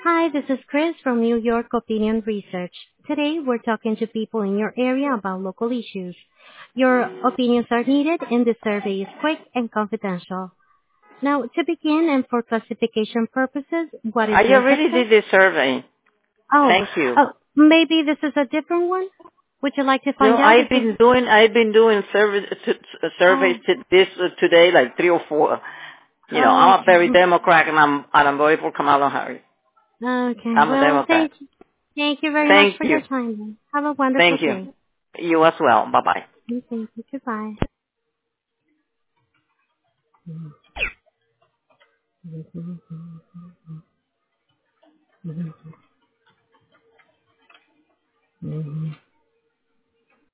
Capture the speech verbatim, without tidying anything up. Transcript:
Hi, this is Chris from New York Opinion Research. Today, we're talking to people in your area about local issues. Your opinions are needed, and the survey is quick and confidential. Now, to begin and for classification purposes, what is I your zip already code? did the survey. Oh, Thank you. oh, maybe this is a different one? Would you like to No, find out I've if this... been doing I've been doing survey, t- t- surveys Oh, to this uh, today, like three or four. You know, oh, I'm a very okay. Democrat, and I'm and I'm voting for Kamala Harris. Okay, I'm a well, Democrat. thank you. Thank you very much Thank for you. your time. Then. Have a wonderful Thank you. day. You as well. Bye bye. Thank you. Goodbye.